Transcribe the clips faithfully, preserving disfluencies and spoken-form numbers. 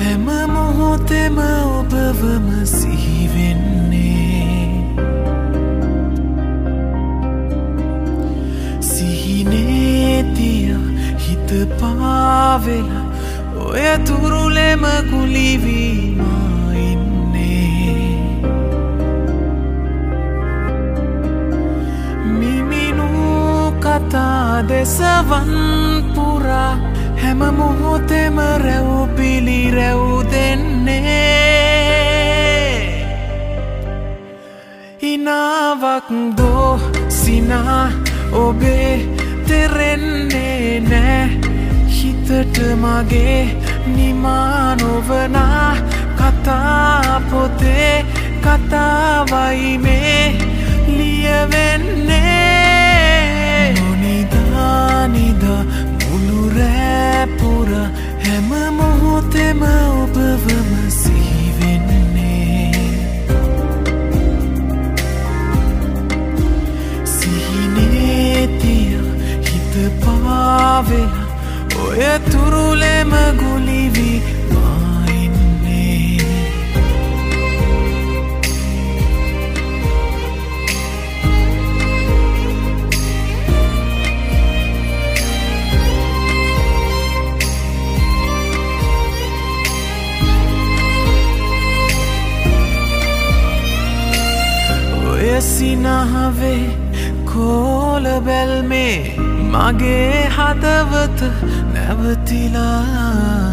හැම මොහොතෙම ඔබවම සිහි වෙන්නේ සිහිනේ තියා හිත පාවෙලා ඔය තුරුලෙම කුලි වී මා ඉන්නේ මිමිනු කතා දෙසවන් පුරා හැම මොහොතෙම රැව් පිලි රැව් දෙන්නේ ඉනාවක් දෝ සිනා ඔබේ තෙරෙන්නේ නෑ හිතට මගේ නිමා නොවනා කතා පොතේ කතාවයි මේ ලියවෙන්නේ නොනිදා නිදා මුළු රෑ පුරා හැම මොහොතෙම ඔබවම සිහි වෙන්නේ සිහිනේ තියා හිත පාවෙලා ඔය තුරුලෙම ගුලි වී මා ඉන්නේ ඔය සිනහවේ කෝල බැල්මේ මගේ හදවත නැවතිලා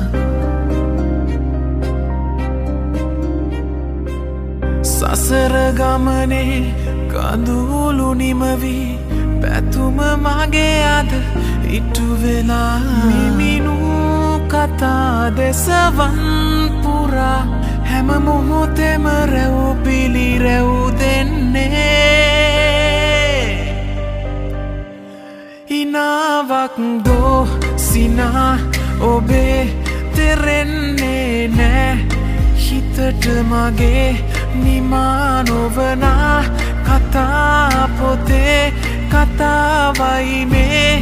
සසර ගමනේ කඳුළු නිමවී පැතුම මගේ අද ඉටු වෙලා මිමිනු කතා දෙසවන් පුරා හැම මොහොතෙම රැව් පිලි රැව් දෙන්නේ ඉනාවක් දෝ සිනා ඔබේ තෙරෙන්නේ නෑ හිතට මගේ නිමා නොවනා කතා පොතේ කතාවයි මේ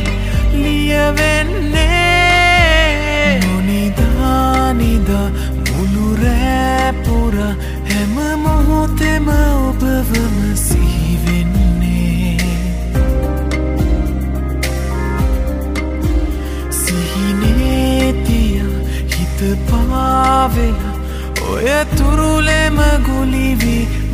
ලියවෙන්නේ නොනිදා නිදා මුළු රෑ පුරා හැම මොහොතෙම ඔබවම සිහි වෙන්නේ සිහිනේ තියා හිත පාවෙලා ඔය තුරුලෙම ගුලි වී